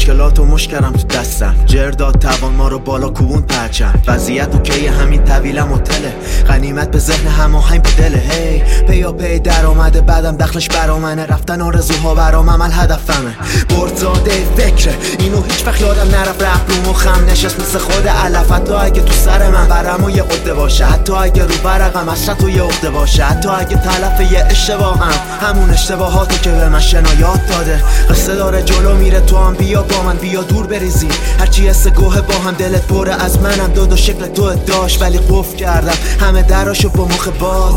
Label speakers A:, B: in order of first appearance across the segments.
A: مشکلات و مشکلم تو دستم، جرداد توان ما رو بالا کوبون پرچم. وضعیت اوکی همین طویلم و تله، غنیمت به ذهن هماهنگ به دله. هی پیا پی در آمده بعدم دخلش برامنه، رفتن آرزوها برام عمل هدفمه. برزاده فکره اینو هیچ وقت یادم نرفت، رفت رو مخم نشست مثل خود علف. حتی اگه تو سر من برم و یه قده باشه، حتی اگه رو برقم اشرت و یه عقده باشه، حتی اگه تلف یه اشتباهم همون اشتباهاتو که به من شنایات داده. قصه داره جلو میره، تو هم بیا با من، بیا دور بریزی. هرچی حس گوه با هم دلت بره از منم، دو شکل تو داشت ولی قفل کردم همه دراشو با مخ باز.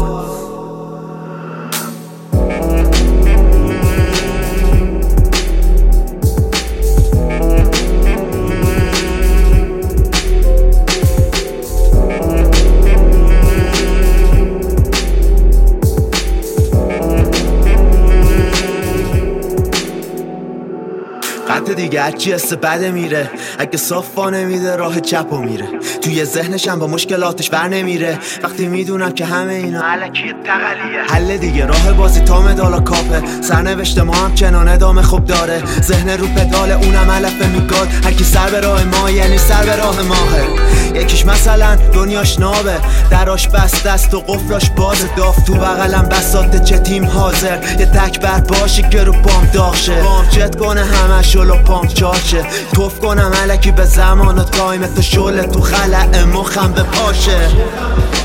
A: قد دیگه هرچی حس بده میره، اگه صافا نمیده راه چپو میره. توی ذهنشم با مشکلاتش بر نمیره، وقتی میدونم که همه اینا علکیه تقلیه. حل دیگه راه بازی تا مدالا کاپه، سرنوشت ما هم چنان ادامه خوب داره. ذهن رو پدال اونم علف میگاد، هرکی سر به راه ما یعنی سر به راه ماهه. یکیش مثلا دنیاش نابه، دراش بسته است و قفلاش بازه. داف تو بغلم بساته چه تیم حاضر، یه تک بر باشی که رو پام داغ شه. پام جت کنه همه شلو پام چاشه، توف کنم علکی به زمان و تایم تو شله تو خلع مخم به پاشه.